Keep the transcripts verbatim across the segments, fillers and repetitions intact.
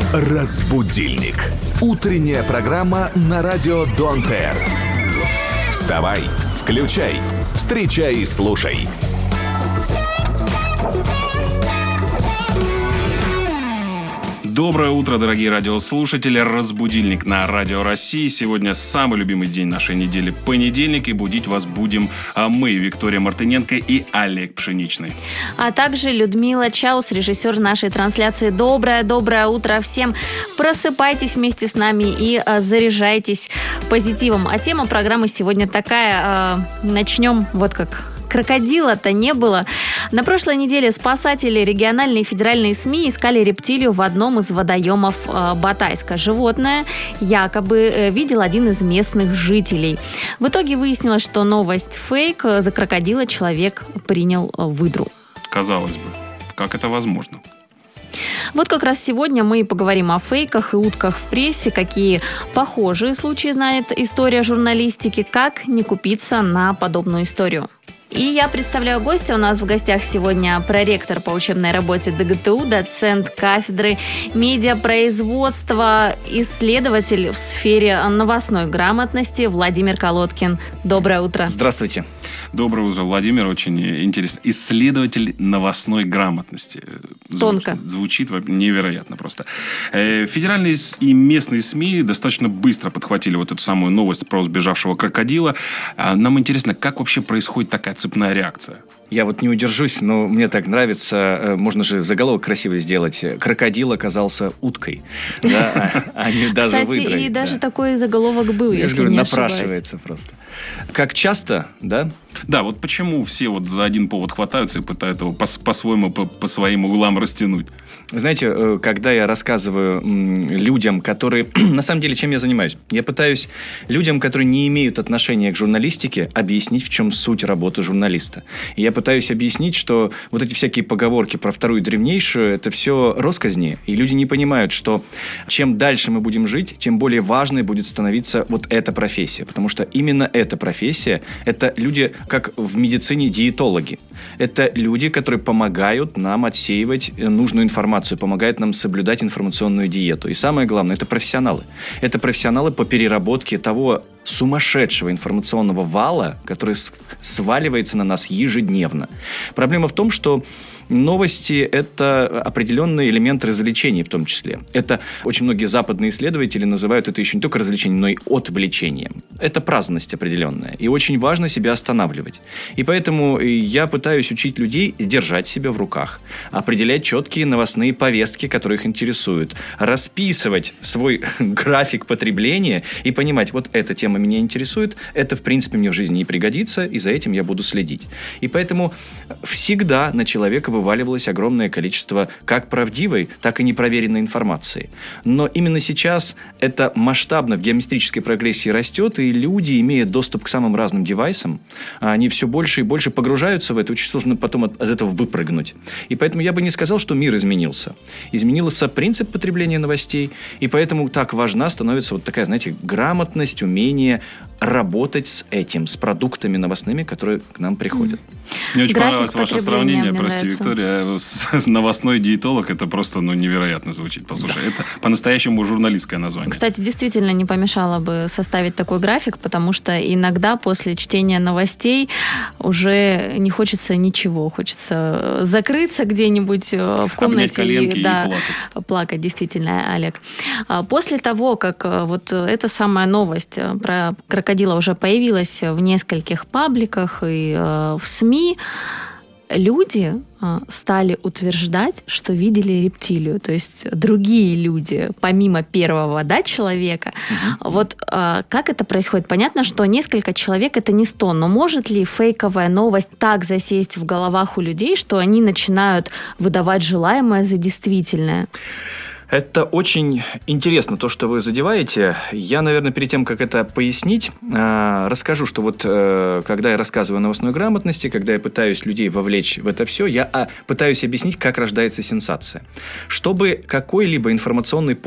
Разбудильник. Утренняя программа на радио Дон-Эр. Вставай, включай, встречай и слушай. Доброе утро, дорогие радиослушатели. Разбудильник на Радио России. Сегодня самый любимый день нашей недели – понедельник. И будить вас будем мы, Виктория Мартыненко и Олег Пшеничный. А также Людмила Чаус, режиссер нашей трансляции. Доброе-доброе утро всем. Просыпайтесь вместе с нами и а, заряжайтесь позитивом. А тема программы сегодня такая. А, начнем вот как... Крокодила-то не было. На прошлой неделе спасатели, региональные и федеральные СМИ искали рептилию в одном из водоемов э, Батайска. Животное якобы э, видел один из местных жителей. В итоге выяснилось, что новость фейк. За крокодила человек принял э, выдру. Казалось бы, как это возможно? Вот как раз сегодня мы и поговорим о фейках и утках в прессе, какие похожие случаи знает история журналистики, как не купиться на подобную историю. И я представляю гостя. У нас в гостях сегодня проректор по учебной работе ДГТУ, доцент кафедры медиапроизводства, исследователь в сфере новостной грамотности Владимир Колодкин. Доброе утро. Здравствуйте. Доброе утро, Владимир. Очень интересно. Исследователь новостной грамотности. Тонко. Звучит, звучит невероятно просто. Федеральные и местные СМИ достаточно быстро подхватили вот эту самую новость про сбежавшего крокодила. Нам интересно, как вообще происходит такая цепная реакция? Я вот не удержусь, но мне так нравится. Можно же заголовок красивый сделать. Крокодил оказался уткой. Кстати, и даже такой заголовок был, если не ошибаюсь. Напрашивается просто. Как часто, да? Да, вот почему все вот за один повод хватаются и пытаются его по-своему, по, по своим углам растянуть? Знаете, когда я рассказываю людям, которые... На самом деле, чем я занимаюсь? Я пытаюсь людям, которые не имеют отношения к журналистике, объяснить, в чем суть работы журналиста. И я пытаюсь объяснить, что вот эти всякие поговорки про вторую древнейшую, это все россказни. И люди не понимают, что чем дальше мы будем жить, тем более важной будет становиться вот эта профессия. Потому что именно эта профессия, это люди, как в медицине диетологи. Это люди, которые помогают нам отсеивать нужную информацию, помогают нам соблюдать информационную диету. И самое главное, это профессионалы. Это профессионалы по переработке того сумасшедшего информационного вала, который сваливается на нас ежедневно. Проблема в том, что новости – это определенный элемент развлечений в том числе. Это очень многие западные исследователи называют это еще не только развлечением, но и отвлечением. Это праздность определенная. И очень важно себя останавливать. И поэтому я пытаюсь учить людей держать себя в руках, определять четкие новостные повестки, которые их интересуют, расписывать свой график потребления и понимать, вот эта тема меня интересует, это, в принципе, мне в жизни не пригодится, и за этим я буду следить. И поэтому всегда на человека вываливалось огромное количество как правдивой, так и непроверенной информации. Но именно сейчас это масштабно в геометрической прогрессии растет, и люди, имея доступ к самым разным девайсам, они все больше и больше погружаются в это, очень сложно потом от, от этого выпрыгнуть. И поэтому я бы не сказал, что мир изменился. Изменился принцип потребления новостей, и поэтому так важна становится вот такая, знаете, грамотность, умение работать с этим, с продуктами новостными, которые к нам приходят. Мне очень График понравилось ваше сравнение, прости, нравится. Виктория, с новостной диетолог. Это просто ну, невероятно звучит. Послушай, да. Это по-настоящему журналистское название. Кстати, действительно не помешало бы составить такой график, потому что иногда после чтения новостей уже не хочется ничего. Хочется закрыться где-нибудь в комнате и, да, и плакать. плакать, действительно, Олег. После того, как вот эта самая новость про крокодила уже появилась в нескольких пабликах и в СМИ, люди стали утверждать, что видели рептилию. То есть другие люди, помимо первого да, человека. Угу. Вот как это происходит? Понятно, что несколько человек – это не сто, но может ли фейковая новость так засесть в головах у людей, что они начинают выдавать желаемое за действительное? Это очень интересно, то, что вы задеваете. Я, наверное, перед тем, как это пояснить, расскажу, что вот когда я рассказываю о новостной грамотности, когда я пытаюсь людей вовлечь в это все, я пытаюсь объяснить, как рождается сенсация. Чтобы какой-либо информационный повод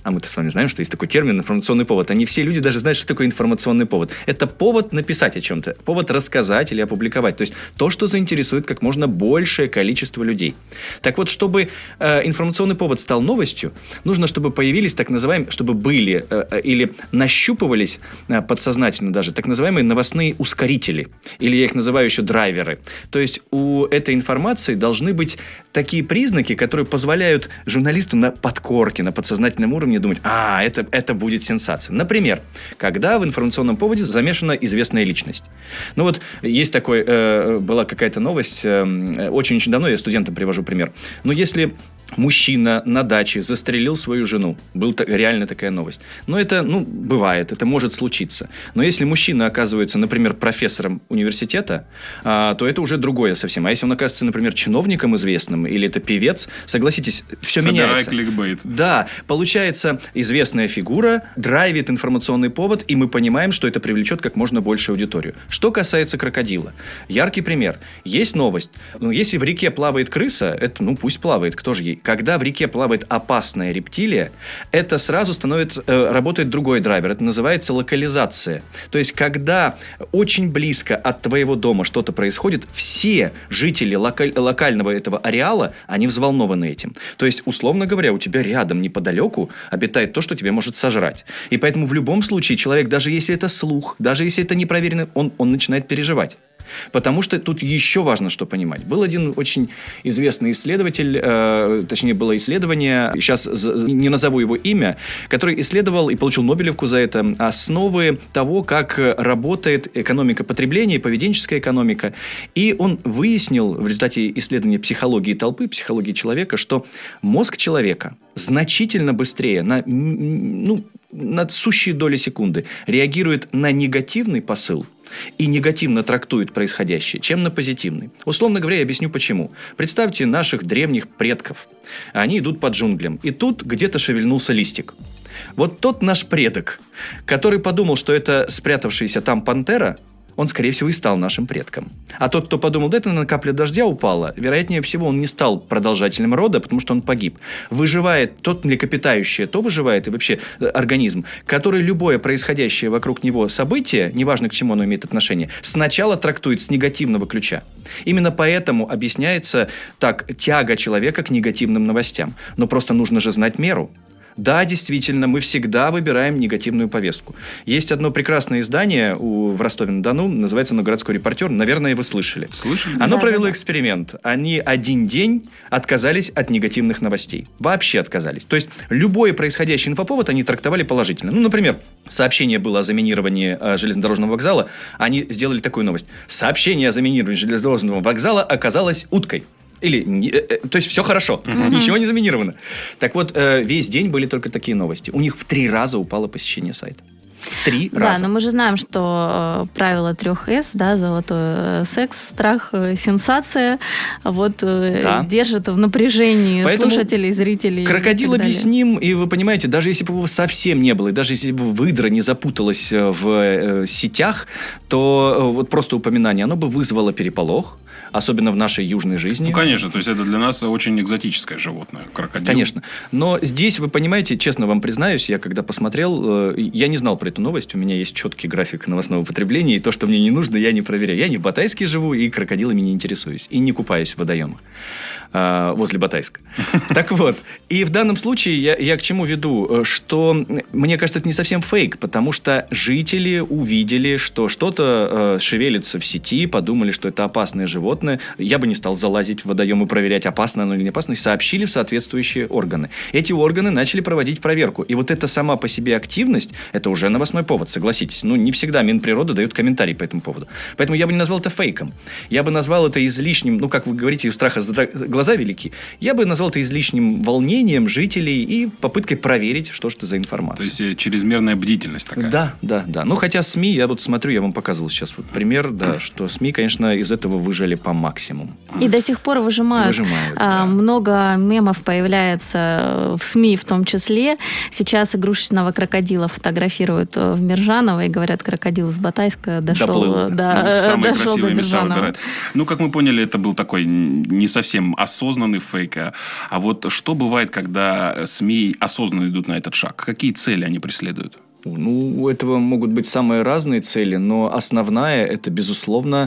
а мы-то с вами знаем, что есть такой термин «информационный повод», а не все люди даже знают, что такое информационный повод. Это повод написать о чем-то, повод рассказать или опубликовать. То есть то, что заинтересует как можно большее количество людей. Так вот, чтобы э, информационный повод стал новостью, нужно, чтобы появились так называемые, чтобы были э, или нащупывались э, подсознательно даже так называемые новостные ускорители. Или я их называю еще драйверы. То есть у этой информации должны быть такие признаки, которые позволяют журналисту на подкорке, на подсознательном уровне думать, а, это, это будет сенсация. Например, когда в информационном поводе замешана известная личность. Ну вот, есть такой, э, была какая-то новость, э, очень-очень давно, я студентам привожу пример. Но если мужчина на даче застрелил свою жену, была реально такая новость. Но это, ну, бывает, это может случиться. Но если мужчина оказывается, например, профессором университета, а, то это уже другое совсем. А если он оказывается, например, чиновником известным, или это певец, согласитесь, все Собирай меняется. кликбейт. Да, получается, известная фигура драйвит информационный повод, и мы понимаем, что это привлечет как можно большую аудиторию. Что касается крокодила. Яркий пример. Есть новость. Ну, если в реке плавает крыса, это, ну, пусть плавает, кто же ей? Когда в реке плавает опасная рептилия, это сразу становится, э, работает другой драйвер. Это называется локализация. То есть, когда очень близко от твоего дома что-то происходит, все жители локаль, локального этого ареала, они взволнованы этим. То есть, условно говоря, у тебя рядом, неподалеку, обитает то, что тебе может сожрать. И поэтому в любом случае человек, даже если это слух, даже если это непроверенный, он, он начинает переживать. Потому что тут еще важно, что понимать. Был один очень известный исследователь, э, точнее, было исследование, сейчас не назову его имя, который исследовал и получил Нобелевку за это, основы того, как работает экономика потребления, поведенческая экономика. И он выяснил в результате исследования психологии толпы, психологии человека, что мозг человека значительно быстрее, на, ну, на сущие доли секунды, реагирует на негативный посыл и негативно трактует происходящее, чем на позитивный. Условно говоря, я объясню почему. Представьте наших древних предков. Они идут по джунглям, и тут где-то шевельнулся листик. Вот тот наш предок, который подумал, что это спрятавшаяся там пантера, он, скорее всего, и стал нашим предком. А тот, кто подумал, да это на капля дождя упала, вероятнее всего, он не стал продолжателем рода, потому что он погиб. Выживает тот млекопитающее, то выживает и вообще организм, который любое происходящее вокруг него событие, неважно к чему оно имеет отношение, сначала трактует с негативного ключа. Именно поэтому объясняется так тяга человека к негативным новостям. Но просто нужно же знать меру. Да, действительно, мы всегда выбираем негативную повестку. Есть одно прекрасное издание у, в Ростове-на-Дону, называется «Но городской репортер». Наверное, вы слышали. Слышали? Оно да, провело да, эксперимент. Они один день отказались от негативных новостей. Вообще отказались. То есть, любой происходящий инфоповод они трактовали положительно. Ну, например, сообщение было о заминировании э, железнодорожного вокзала. Они сделали такую новость. Сообщение о заминировании железнодорожного вокзала оказалось уткой. Или, э, то есть, все хорошо, uh-huh. ничего не заминировано. Так вот, э, весь день были только такие новости. У них в три раза упало посещение сайта. В три да, раза. но мы же знаем, что э, правило трех С, да, золотой э, секс, страх, э, сенсация, вот э, да. держит в напряжении Поэтому слушателей, зрителей. Крокодил объясним, и вы понимаете, даже если бы его совсем не было, и даже если бы выдра не запуталась в э, сетях, то э, вот просто упоминание, оно бы вызвало переполох, особенно в нашей южной жизни. Ну, конечно, то есть это для нас очень экзотическое животное, крокодил. Конечно. Но здесь, вы понимаете, честно вам признаюсь, я когда посмотрел, э, я не знал про эту новость, у меня есть четкий график новостного потребления, и то, что мне не нужно, я не проверяю. Я не в Батайске живу, и крокодилами не интересуюсь, и не купаюсь в водоемах э, возле Батайска. Так вот, и в данном случае я, я к чему веду, что, мне кажется, это не совсем фейк, потому что жители увидели, что что-то э, шевелится в сети, подумали, что это опасное животное. Я бы не стал залазить в водоем и проверять, опасно оно или не опасно, и сообщили в соответствующие органы. Эти органы начали проводить проверку. И вот эта сама по себе активность, это уже новостной повод, согласитесь. Ну, не всегда Минприрода дает комментарий по этому поводу. Поэтому я бы не назвал это фейком. Я бы назвал это излишним, ну, как вы говорите, у страха глаза велики. Я бы назвал это излишним волнением жителей и попыткой проверить, что же это за информация. То есть чрезмерная бдительность такая. Да, да, да. Ну, хотя СМИ, я вот смотрю, я вам показывал сейчас вот пример, да, что СМИ, конечно, из этого выжали по максимуму. И до сих пор выжимают. Выжимают, а, да. Много мемов появляется в СМИ в том числе. Сейчас игрушечного крокодила фотографируют едут в Миржаново и говорят, крокодил из Батайска дошел, Доплыл. да, Ну, самые дошел красивые до места Миржанова. выбирают. Ну, как мы поняли, это был такой не совсем осознанный фейк. А, а вот что бывает, когда СМИ осознанно идут на этот шаг? Какие цели они преследуют? Ну, у этого могут быть самые разные цели, но основная это, безусловно,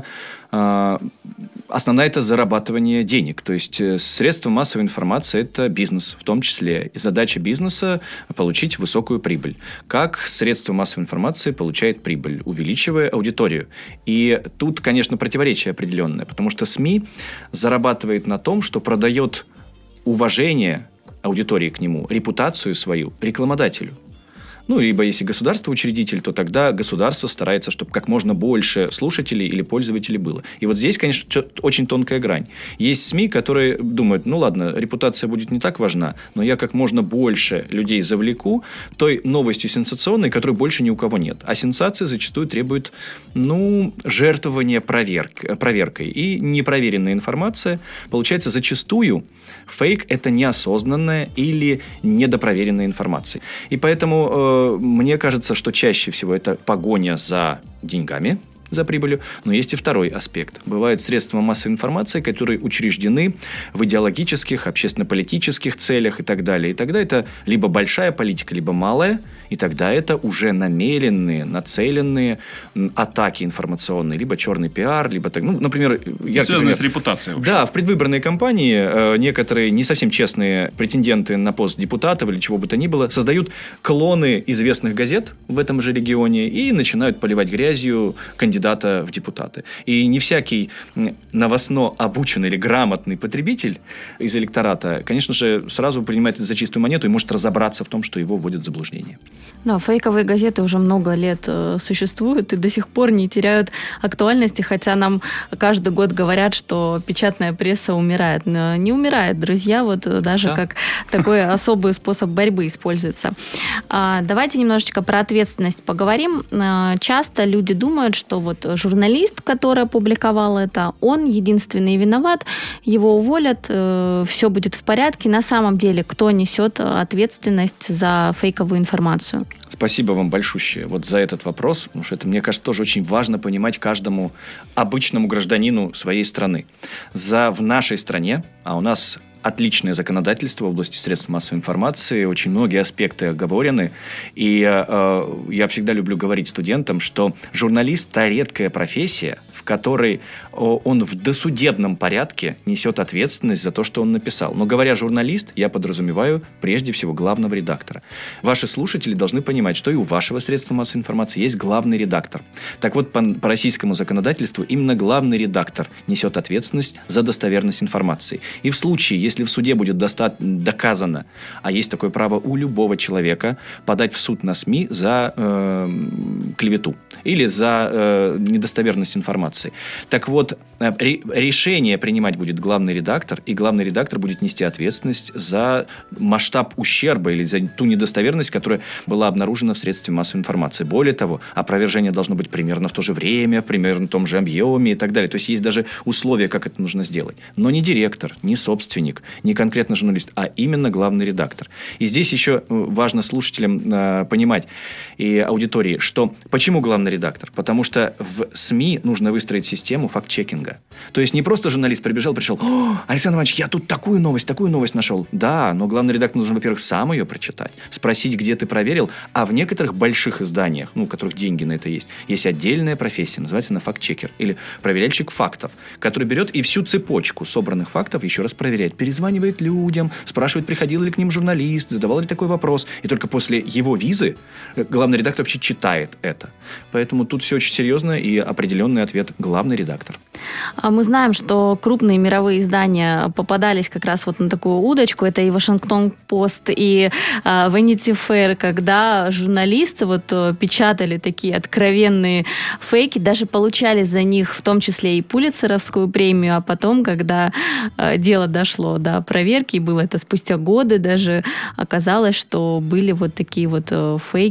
основная это зарабатывание денег. То есть средства массовой информации это бизнес в том числе. И задача бизнеса получить высокую прибыль. Как средство массовой информации получает прибыль? Увеличивая аудиторию. И тут, конечно, противоречие определенное, потому что СМИ зарабатывает на том, что продает уважение аудитории к нему, репутацию свою рекламодателю. Ну, либо если государство учредитель, то тогда государство старается, чтобы как можно больше слушателей или пользователей было. И вот здесь, конечно, очень тонкая грань. Есть СМИ, которые думают, ну ладно, репутация будет не так важна, но я как можно больше людей завлеку той новостью сенсационной, которой больше ни у кого нет. А сенсации зачастую требуют, ну, жертвования проверк, проверкой. И непроверенная информация, получается, зачастую фейк – это неосознанная или недопроверенная информация. И поэтому э, мне кажется, что чаще всего это погоня за деньгами, за прибылью. Но есть и второй аспект. Бывают средства массовой информации, которые учреждены в идеологических, общественно-политических целях и так далее. И тогда это либо большая политика, либо малая. И тогда это уже намеренные, нацеленные атаки информационные. Либо черный пиар, либо... так. Ну, например... Я, связанные например, с репутацией. Вообще. Да, в предвыборной кампании э, некоторые не совсем честные претенденты на пост депутатов или чего бы то ни было создают клоны известных газет в этом же регионе и начинают поливать грязью кандидатов в депутаты. И не всякий новостно обученный или грамотный потребитель из электората, конечно же, сразу принимает это за чистую монету и может разобраться в том, что его вводят в заблуждение. Да, фейковые газеты уже много лет э, существуют и до сих пор не теряют актуальности, хотя нам каждый год говорят, что печатная пресса умирает. Но не умирает, друзья, вот даже да. как такой особый способ борьбы используется. А, давайте немножечко про ответственность поговорим. А, часто люди думают, что вот журналист, который опубликовал это, он единственный виноват, его уволят, э, все будет в порядке. На самом деле, кто несет ответственность за фейковую информацию? Спасибо вам большущее вот за этот вопрос, потому что это, мне кажется, тоже очень важно понимать каждому обычному гражданину своей страны. За в нашей стране, а у нас отличное законодательство в области средств массовой информации, очень многие аспекты оговорены. И э, я всегда люблю говорить студентам, что журналист – та редкая профессия, в которой он в досудебном порядке несет ответственность за то, что он написал. Но говоря журналист, я подразумеваю прежде всего главного редактора. Ваши слушатели должны понимать, что и у вашего средства массовой информации есть главный редактор. Так вот, по, по российскому законодательству именно главный редактор несет ответственность за достоверность информации. И в случае, если в суде будет доста- доказано, а есть такое право у любого человека, подать в суд на СМИ за э, клевету или за э, недостоверность информации. Так вот, э, решение принимать будет главный редактор, и главный редактор будет нести ответственность за масштаб ущерба или за ту недостоверность, которая была обнаружена в средстве массовой информации. Более того, опровержение должно быть примерно в то же время, примерно в том же объеме и так далее. То есть есть даже условия, как это нужно сделать. Но не директор, не собственник, не конкретно журналист, а именно главный редактор. И здесь еще важно слушателям э, понимать и аудитории, что почему главный редактор? Потому что в СМИ нужно выстроить систему факт-чекинга. То есть не просто журналист прибежал, пришел: «О, Александр Иванович, я тут такую новость, такую новость нашел». Да, но главный редактор должен, во-первых, сам ее прочитать, спросить, где ты проверил. А в некоторых больших изданиях, ну, у которых деньги на это есть, есть отдельная профессия, называется она факт-чекер или проверяльщик фактов, который берет и всю цепочку собранных фактов еще раз проверяет. Перезванивает людям, спрашивает, приходил ли к ним журналист, задавал ли такой вопрос. И только после его визы главный редактор вообще читает это. Поэтому тут все очень серьезно, и определенный ответ – главный редактор. Мы знаем, что крупные мировые издания попадались как раз вот на такую удочку. Это и Вашингтон-Пост, и Vanity Fair, когда журналисты вот печатали такие откровенные фейки, даже получали за них в том числе и Пулитцеровскую премию, а потом, когда дело дошло до проверки, и было это спустя годы, даже оказалось, что были вот такие вот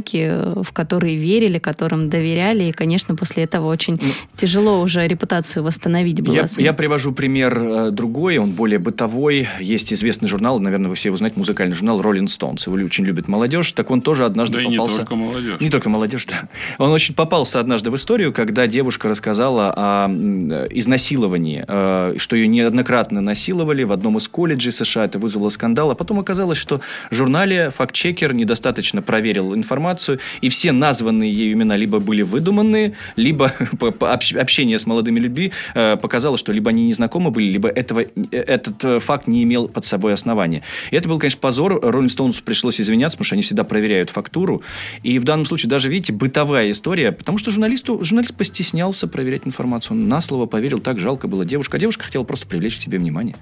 фейки, в которые верили, которым доверяли, и, конечно, после этого очень тяжело уже репутацию восстановить. восстановить было Я, СМИ. я привожу пример э, другой, он более бытовой. Есть известный журнал, наверное, вы все его знаете, музыкальный журнал Rolling Stones. Его очень любит молодежь. Так он тоже однажды да попался... и не только молодежь. Не только молодежь, да. Он очень попался однажды в историю, когда девушка рассказала о изнасиловании, э, что ее неоднократно насиловали в одном из колледжей США. Это вызвало скандал. А потом оказалось, что в журнале фактчекер недостаточно проверил информацию, и все названные ею имена либо были выдуманные, либо общение с молодыми людьми показало, что либо они не знакомы были, либо этого, этот факт не имел под собой основания. И это был, конечно, позор. Rolling Stones пришлось извиняться, потому что они всегда проверяют фактуру. И в данном случае даже, видите, бытовая история, потому что журналисту, журналист постеснялся проверять информацию. Он на слово поверил, так жалко было девушка. А девушка хотела просто привлечь к себе внимание.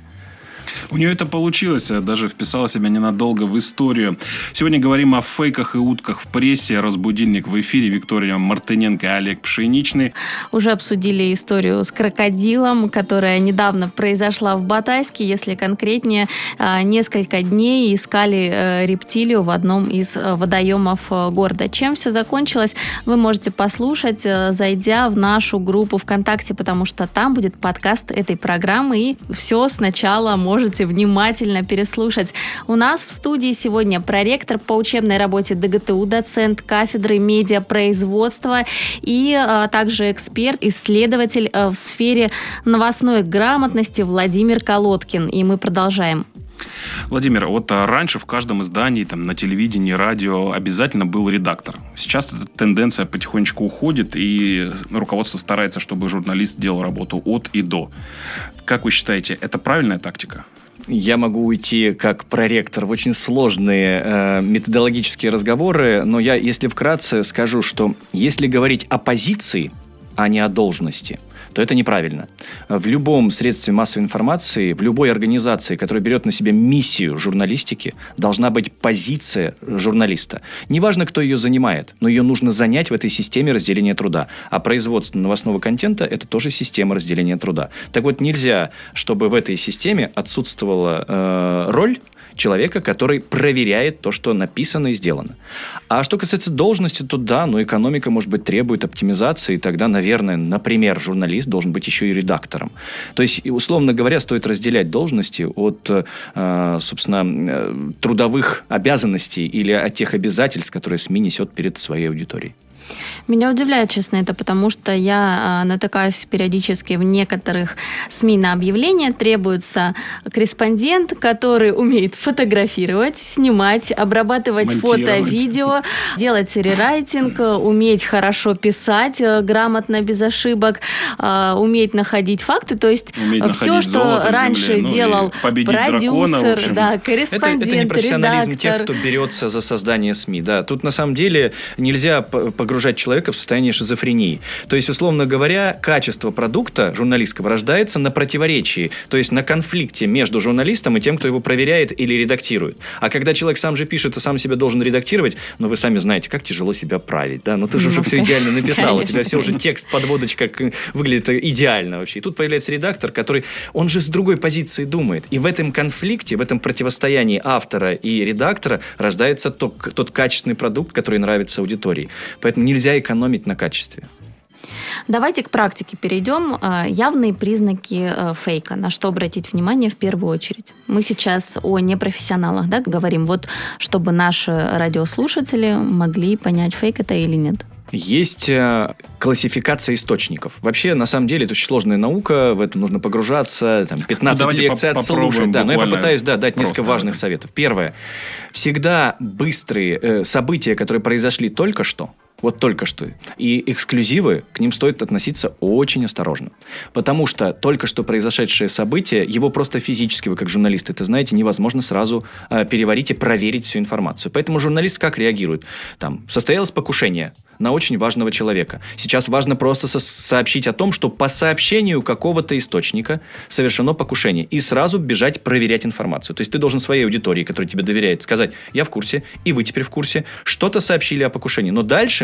У нее это получилось, даже вписала себя ненадолго в историю. Сегодня говорим о фейках и утках в прессе. Разбудильник в эфире. Виктория Мартыненко и Олег Пшеничный. Уже обсудили историю с крокодилом, которая недавно произошла в Батайске. Если конкретнее, несколько дней искали рептилию в одном из водоемов города. Чем все закончилось, вы можете послушать, зайдя в нашу группу ВКонтакте, потому что там будет подкаст этой программы, и все сначала можете внимательно переслушать. У нас в студии сегодня проректор по учебной работе ДГТУ, доцент кафедры медиапроизводства и а, также эксперт, исследователь а, в сфере новостной грамотности Владимир Колодкин. И мы продолжаем. Владимир, вот раньше в каждом издании, там, на телевидении, радио обязательно был редактор. Сейчас эта тенденция потихонечку уходит, и руководство старается, чтобы журналист делал работу от и до. Как вы считаете, это правильная тактика? Я могу уйти как проректор в очень сложные э, методологические разговоры, но я, если вкратце, скажу, что если говорить о позиции, а не о должности, то это неправильно. В любом средстве массовой информации, в любой организации, которая берет на себя миссию журналистики, должна быть позиция журналиста. Неважно, кто ее занимает, но ее нужно занять в этой системе разделения труда. А производство новостного контента – это тоже система разделения труда. Так вот, нельзя, чтобы в этой системе отсутствовала э, роль человека, который проверяет то, что написано и сделано. А что касается должности, то да, но экономика, может быть, требует оптимизации, и тогда, наверное, например, журналист должен быть еще и редактором. То есть, условно говоря, стоит разделять должности от, э, собственно, трудовых обязанностей или от тех обязательств, которые СМИ несет перед своей аудиторией. Меня удивляет, честно, это потому, что я а, натыкаюсь периодически в некоторых СМИ на объявления. Требуется корреспондент, который умеет фотографировать, снимать, обрабатывать фото, видео, делать рерайтинг, уметь хорошо писать, грамотно, без ошибок, а, уметь находить факты. То есть уметь все, что раньше ну, делал продюсер, дракона, да, корреспондент, это, это не профессионализм редактор. Тех, кто берется за создание СМИ. Да. Тут на самом деле нельзя погружать человека в состояние шизофрении. То есть, условно говоря, качество продукта журналистского рождается на противоречии, то есть на конфликте между журналистом и тем, кто его проверяет или редактирует. А когда человек сам же пишет и сам себя должен редактировать, ну, вы сами знаете, как тяжело себя править, да? Ну, ты же ну, уже все идеально написал, у тебя все уже текст, подводочка выглядит идеально вообще. И тут появляется редактор, который, он же с другой позиции думает. И в этом конфликте, в этом противостоянии автора и редактора рождается тот, тот качественный продукт, который нравится аудитории. Поэтому нельзя экономить на качестве. Давайте к практике перейдем. Явные признаки фейка. На что обратить внимание в первую очередь? Мы сейчас о непрофессионалах, да, говорим. Вот, чтобы наши радиослушатели могли понять, фейк это или нет. Есть э, классификация источников. Вообще, на самом деле, это очень сложная наука, в этом нужно погружаться, там, пятнадцать ну, лекций отслушать. Да, но я попытаюсь да, дать несколько важных советов. Первое. Всегда быстрые э, события, которые произошли только что, вот только что, и эксклюзивы, к ним стоит относиться очень осторожно. Потому что только что произошедшее событие, его просто физически, вы как журналисты это знаете, невозможно сразу э, переварить и проверить всю информацию. Поэтому журналист как реагирует? Там, состоялось покушение на очень важного человека. Сейчас важно просто со- сообщить о том, что по сообщению какого-то источника совершено покушение. И сразу бежать проверять информацию. То есть ты должен своей аудитории, которая тебе доверяет, сказать: я в курсе, и вы теперь в курсе. Что-то сообщили о покушении. Но дальше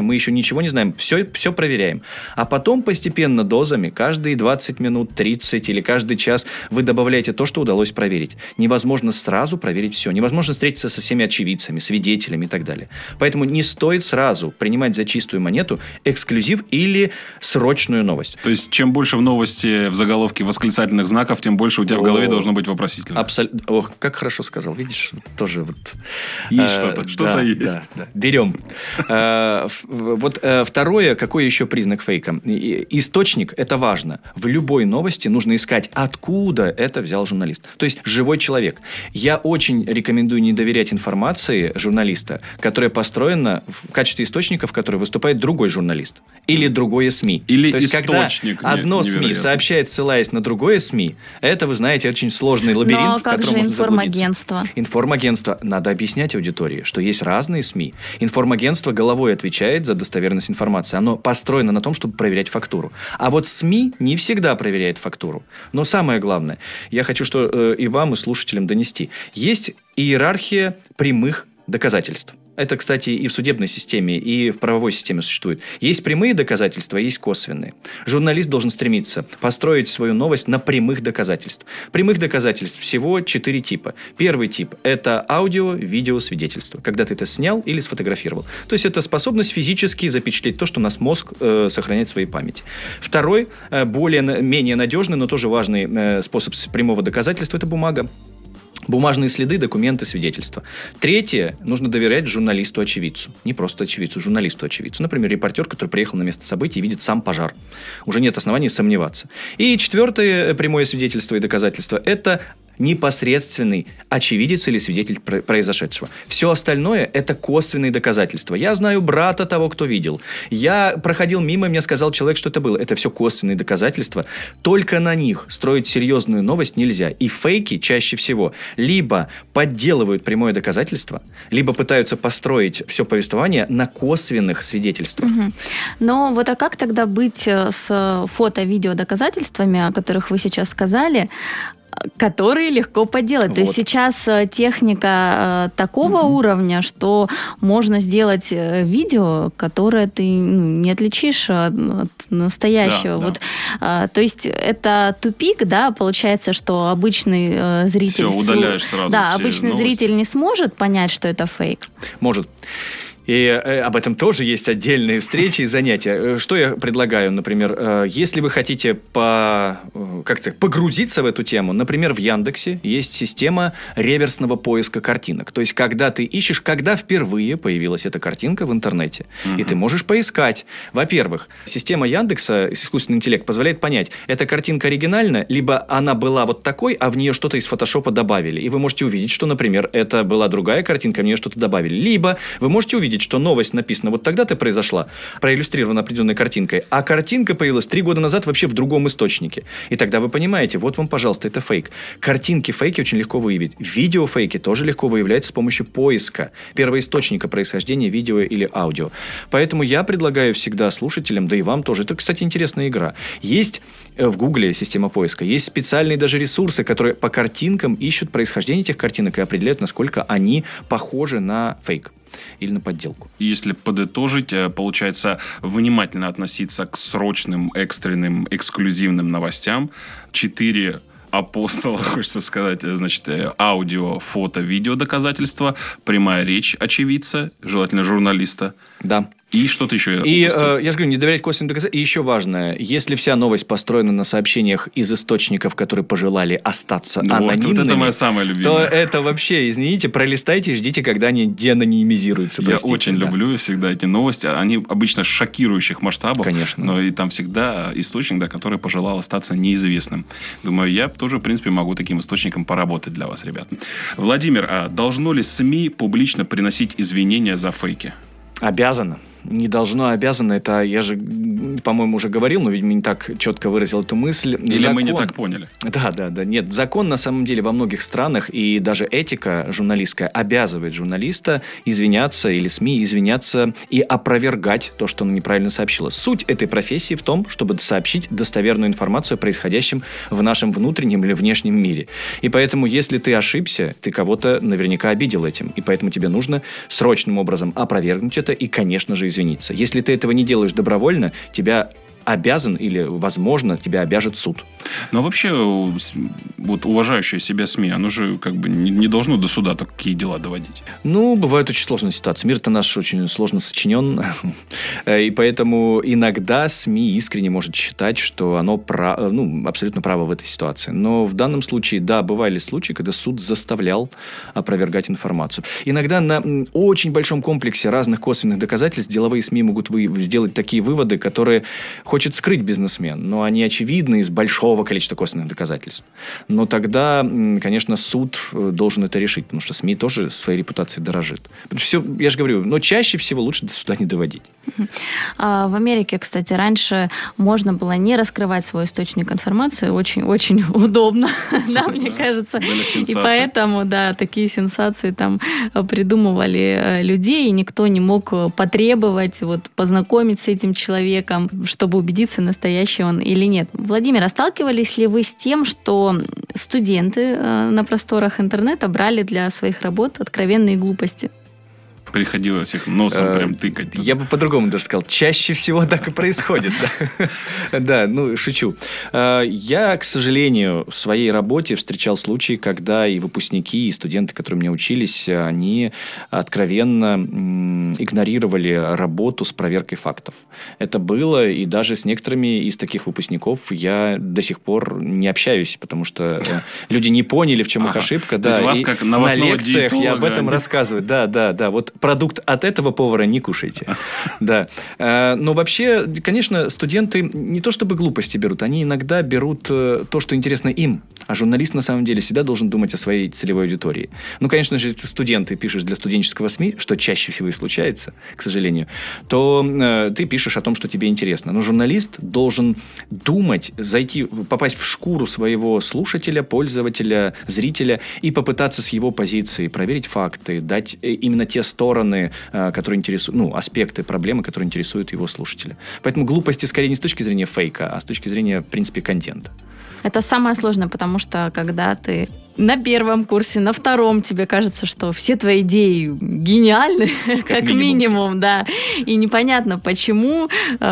мы еще ничего не знаем, все, все проверяем. А потом постепенно дозами, каждые двадцать минут, тридцать или каждый час вы добавляете то, что удалось проверить. Невозможно сразу проверить все. Невозможно встретиться со всеми очевидцами, свидетелями и так далее. Поэтому не стоит сразу принимать за чистую монету эксклюзив или срочную новость. То есть, чем больше в новости в заголовке восклицательных знаков, тем больше у тебя О, в голове должно быть вопросительно. Абсолютно. Ох, как хорошо сказал. Видишь, тоже вот... Есть э, что-то, что-то да, есть. Да, да. Берем. Вот второе, какой еще признак фейка? Источник, это важно. В любой новости нужно искать, откуда это взял журналист. То есть, живой человек. Я очень рекомендую не доверять информации журналиста, которая построена в качестве источника, в которой выступает другой журналист. Или другое СМИ. Или То есть, источник. Когда одно СМИ сообщает, ссылаясь на другое СМИ, это, вы знаете, очень сложный лабиринт, Но в котором как же можно информагентство? заблудиться. Информагентство. Надо объяснять аудитории, что есть разные СМИ. Информагентство головой отвечает за достоверность информации. Оно построено на том, чтобы проверять фактуру. А вот СМИ не всегда проверяет фактуру. Но самое главное, я хочу что э, и вам, и слушателям донести. Есть иерархия прямых доказательств. Это, кстати, и в судебной системе, и в правовой системе существует. Есть прямые доказательства, есть косвенные. Журналист должен стремиться построить свою новость на прямых доказательствах. Прямых доказательств всего четыре типа. Первый тип – это аудио, видео, свидетельство. Когда ты это снял или сфотографировал. То есть, это способность физически запечатлеть то, что у нас мозг э, сохраняет в своей памяти. Второй, э, более, менее надежный, но тоже важный э, способ прямого доказательства – это бумага. Бумажные следы, документы, свидетельства. Третье. Нужно доверять журналисту-очевидцу. Не просто очевидцу, журналисту-очевидцу. Например, репортер, который приехал на место событий и видит сам пожар. Уже нет оснований сомневаться. И четвертое прямое свидетельство и доказательство – это непосредственный очевидец или свидетель произошедшего. Все остальное – это косвенные доказательства. Я знаю брата того, кто видел. Я проходил мимо, мне сказал человек, что это было. Это все косвенные доказательства. Только на них строить серьезную новость нельзя. И фейки чаще всего либо подделывают прямое доказательство, либо пытаются построить все повествование на косвенных свидетельствах. Угу. Но вот а как тогда быть с фото-видео доказательствами, о которых вы сейчас сказали, которые легко подделать. Вот. То есть сейчас техника такого угу. уровня, что можно сделать видео, которое ты ну, не отличишь от настоящего. Да, вот, да. То есть это тупик, да, получается, что обычный зритель... Все, удаляешь сразу. Да, все обычный новости. Зритель не сможет понять, что это фейк. Может. И э, об этом тоже есть отдельные встречи и занятия. Что я предлагаю, например, э, если вы хотите по, э, как сказать, погрузиться в эту тему, например, в Яндексе есть система реверсного поиска картинок. То есть, когда ты ищешь, когда впервые появилась эта картинка в интернете, uh-huh. и ты можешь поискать. Во-первых, система Яндекса, искусственный интеллект, позволяет понять, эта картинка оригинальна, либо она была вот такой, а в нее что-то из фотошопа добавили. И вы можете увидеть, что, например, это была другая картинка, в нее что-то добавили. Либо вы можете увидеть, что новость написана вот тогда-то произошла, проиллюстрирована определенной картинкой, а картинка появилась три года назад вообще в другом источнике. И тогда вы понимаете, вот вам, пожалуйста, это фейк. Картинки фейки очень легко выявить. Видео фейки тоже легко выявляется с помощью поиска первоисточника происхождения видео или аудио. Поэтому я предлагаю всегда слушателям, да и вам тоже, это, кстати, интересная игра. Есть в Гугле система поиска, есть специальные даже ресурсы, которые по картинкам ищут происхождение этих картинок и определяют, насколько они похожи на фейк или на подделку. Если подытожить, получается, внимательно относиться к срочным, экстренным, эксклюзивным новостям. Четыре апостола, хочется сказать, значит, аудио, фото, видео доказательства, прямая речь очевидца, желательно журналиста. Да. И что-то еще. И э, я же говорю, не доверять косвенным доказательствам. И еще важное, если вся новость построена на сообщениях из источников, которые пожелали остаться ну, анонимными, вот это моя самая любимая. То это вообще, извините, пролистайте и ждите, когда они деанонимизируются. Я простите, очень да. люблю всегда эти новости. Они обычно шокирующих масштабов. Конечно. Но и там всегда источник, да, который пожелал остаться неизвестным. Думаю, я тоже, в принципе, могу таким источником поработать для вас, ребят. Владимир, а должно ли СМИ публично приносить извинения за фейки? Обязано. Не должно, обязано. Это я же, по-моему, уже говорил, но, видимо, не так четко выразил эту мысль. Или закон... мы не так поняли? Да, да, да. Нет, закон, на самом деле, во многих странах и даже этика журналистская обязывает журналиста извиняться или СМИ извиняться и опровергать то, что он неправильно сообщила. Суть этой профессии в том, чтобы сообщить достоверную информацию о происходящем в нашем внутреннем или внешнем мире. И поэтому, если ты ошибся, ты кого-то наверняка обидел этим. И поэтому тебе нужно срочным образом опровергнуть это и, конечно же, извиниться. Если ты этого не делаешь добровольно, тебя обязан или, возможно, тебя обяжет суд. Но вообще, вот уважающее себя СМИ, оно же как бы не, не должно до суда такие дела доводить. Ну, бывают очень сложные ситуации. Мир-то наш очень сложно сочинен. И поэтому иногда СМИ искренне может считать, что оно прав... ну, абсолютно право в этой ситуации. Но в данном случае, да, бывали случаи, когда суд заставлял опровергать информацию. Иногда на очень большом комплексе разных косвенных доказательств деловые СМИ могут вы... сделать такие выводы, которые хочет скрыть бизнесмен, но они очевидны из большого количества косвенных доказательств. Но тогда, конечно, суд должен это решить, потому что СМИ тоже своей репутацией дорожит. Потому что все, я же говорю, но чаще всего лучше до суда не доводить. А в Америке, кстати, раньше можно было не раскрывать свой источник информации. Очень-очень удобно, да, мне кажется. И поэтому, да, такие сенсации там придумывали людей, и никто не мог потребовать, вот, познакомить с этим человеком, чтобы убедиться, настоящий он или нет. Владимир, а сталкивались ли вы с тем, что студенты на просторах интернета брали для своих работ откровенные глупости? Приходилось их носом прям тыкать. Я бы по-другому даже сказал. Чаще всего так и происходит. Да, ну, шучу. Я, к сожалению, в своей работе встречал случаи, когда и выпускники, и студенты, которые у меня учились, они откровенно игнорировали работу с проверкой фактов. Это было, и даже с некоторыми из таких выпускников я до сих пор не общаюсь, потому что люди не поняли, в чем их ошибка. То есть вас как новостного диетолога. На лекциях я об этом рассказываю. Да, да, да. Вот продукт от этого повара не кушайте. Да. Но вообще, конечно, студенты не то чтобы глупости берут, они иногда берут то, что интересно им. А журналист, на самом деле, всегда должен думать о своей целевой аудитории. Ну, конечно же, если ты студент и пишешь для студенческого СМИ, что чаще всего и случается, к сожалению, то э, ты пишешь о том, что тебе интересно. Но журналист должен думать, зайти, попасть в шкуру своего слушателя, пользователя, зрителя и попытаться с его позиции проверить факты, дать именно те стороны, которые интересуют, ну, аспекты проблемы, которые интересуют его слушателя. Поэтому глупости скорее не с точки зрения фейка, а с точки зрения, в принципе, контента. Это самое сложное, потому что когда ты на первом курсе, на втором тебе кажется, что все твои идеи гениальны, как, как минимум. минимум, да, и непонятно, почему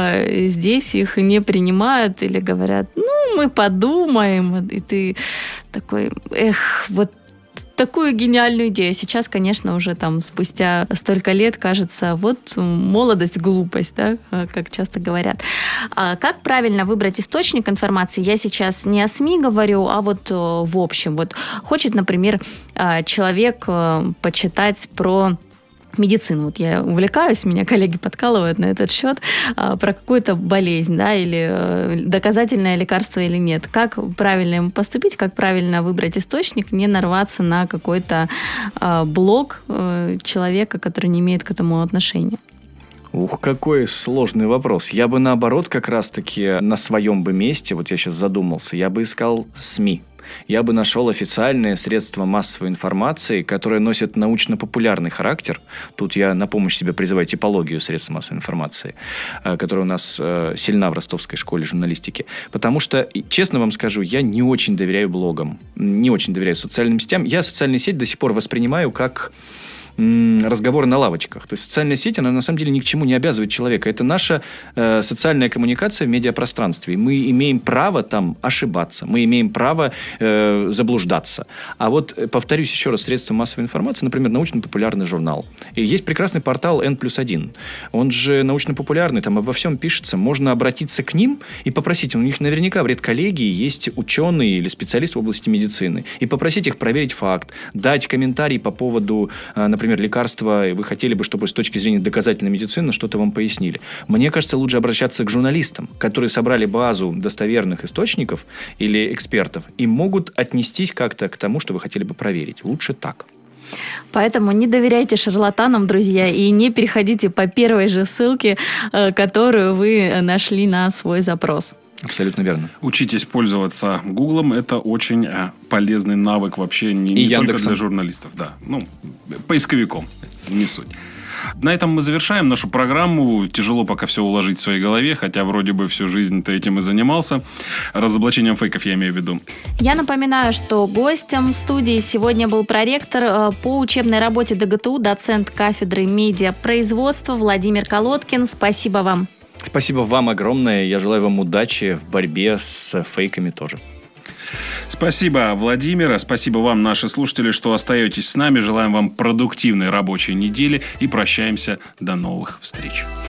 э, здесь их не принимают или говорят, ну, мы подумаем, и ты такой, эх, вот такую гениальную идею. Сейчас, конечно, уже там спустя столько лет кажется, вот молодость, глупость, да, как часто говорят. А как правильно выбрать источник информации? Я сейчас не о СМИ говорю, а вот в общем. Вот хочет, например, человек почитать про медицину. Вот я увлекаюсь, меня коллеги подкалывают на этот счет, а, про какую-то болезнь, да, или э, доказательное лекарство или нет. Как правильно ему поступить, как правильно выбрать источник, не нарваться на какой-то э, блог э, человека, который не имеет к этому отношения. Ух, какой сложный вопрос. Я бы, наоборот, как раз-таки на своем бы месте, вот я сейчас задумался, я бы искал СМИ. Я бы нашел официальные средства массовой информации, которые носят научно-популярный характер. Тут я на помощь себе призываю типологию средств массовой информации, которая у нас сильна в Ростовской школе журналистики. Потому что, честно вам скажу, я не очень доверяю блогам, не очень доверяю социальным сетям. Я социальные сети до сих пор воспринимаю как разговоры на лавочках. То есть социальная сеть, она на самом деле ни к чему не обязывает человека. Это наша э, социальная коммуникация в медиапространстве. И мы имеем право там ошибаться. Мы имеем право э, заблуждаться. А вот, повторюсь еще раз, средства массовой информации, например, научно-популярный журнал. И есть прекрасный портал эн плюс один. Он же научно-популярный, там обо всем пишется. Можно обратиться к ним и попросить. У них наверняка в редколлегии есть ученые или специалисты в области медицины. И попросить их проверить факт, дать комментарий по поводу, например, Например, лекарства, и вы хотели бы, чтобы с точки зрения доказательной медицины что-то вам пояснили. Мне кажется, лучше обращаться к журналистам, которые собрали базу достоверных источников или экспертов и могут отнестись как-то к тому, что вы хотели бы проверить. Лучше так. Поэтому не доверяйте шарлатанам, друзья, и не переходите по первой же ссылке, которую вы нашли на свой запрос. Абсолютно верно. Учитесь пользоваться Гуглом. Это очень э, полезный навык вообще не, не только для журналистов. Да. Ну, поисковиком. Не суть. На этом мы завершаем нашу программу. Тяжело пока все уложить в своей голове, хотя вроде бы всю жизнь ты этим и занимался. Разоблачением фейков я имею в виду. Я напоминаю, что гостем студии сегодня был проректор по учебной работе ДГТУ, доцент кафедры медиапроизводства Владимир Колодкин. Спасибо вам. Спасибо вам огромное. Я желаю вам удачи в борьбе с фейками тоже. Спасибо, Владимир. Спасибо вам, наши слушатели, что остаетесь с нами. Желаем вам продуктивной рабочей недели и прощаемся до новых встреч.